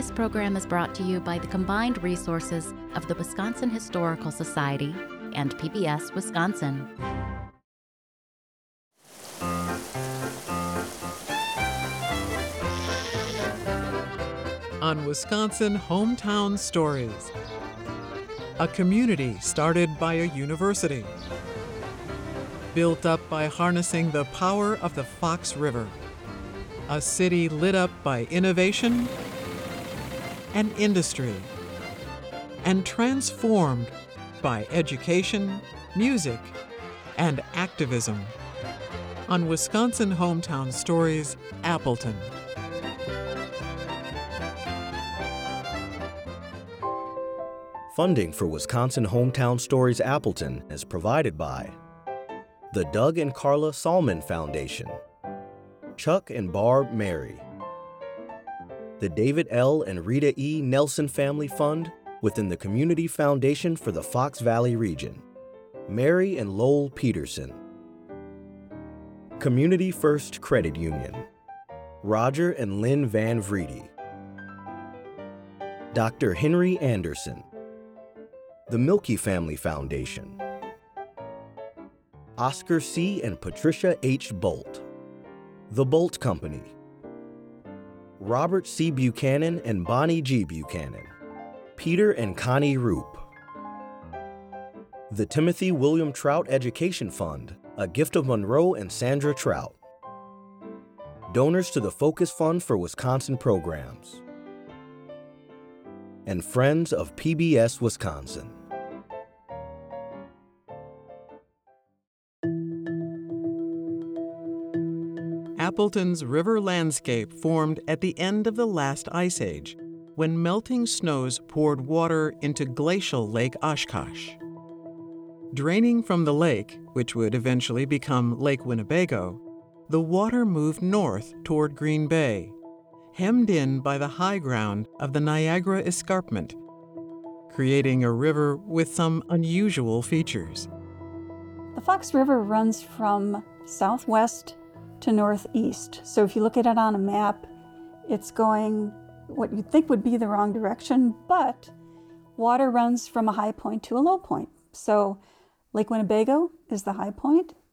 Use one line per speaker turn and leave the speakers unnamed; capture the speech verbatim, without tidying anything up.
This program is brought to you by the combined resources of the Wisconsin Historical Society and P B S Wisconsin.
On Wisconsin Hometown Stories, a community started by a university, built up by harnessing the power of the Fox River, a city lit up by innovation and industry, and transformed by education, music, and activism. On Wisconsin Hometown Stories, Appleton.
Funding for Wisconsin Hometown Stories Appleton is provided by the Doug and Carla Salmon Foundation, Chuck and Barb Mary, the David L. and Rita E. Nelson Family Fund within the Community Foundation for the Fox Valley region, Mary and Lowell Peterson, Community First Credit Union, Roger and Lynn Van Vrede, Doctor Henry Anderson, the Milky Family Foundation, Oscar C. and Patricia H. Bolt, The Bolt Company, Robert C. Buchanan and Bonnie G. Buchanan, Peter and Connie Roop, the Timothy William Trout Education Fund, a gift of Monroe and Sandra Trout, donors to the Focus Fund for Wisconsin Programs, and friends of P B S Wisconsin.
Appleton's river landscape formed at the end of the last ice age, when melting snows poured water into glacial Lake Oshkosh. Draining from the lake, which would eventually become Lake Winnebago, the water moved north toward Green Bay, hemmed in by the high ground of the Niagara Escarpment, creating a river with some unusual features.
The Fox River runs from southwest to northeast. So if you look at it on a map, it's going what you'd think would be the wrong direction, but water runs from a high point to a low point. So Lake Winnebago is the high point,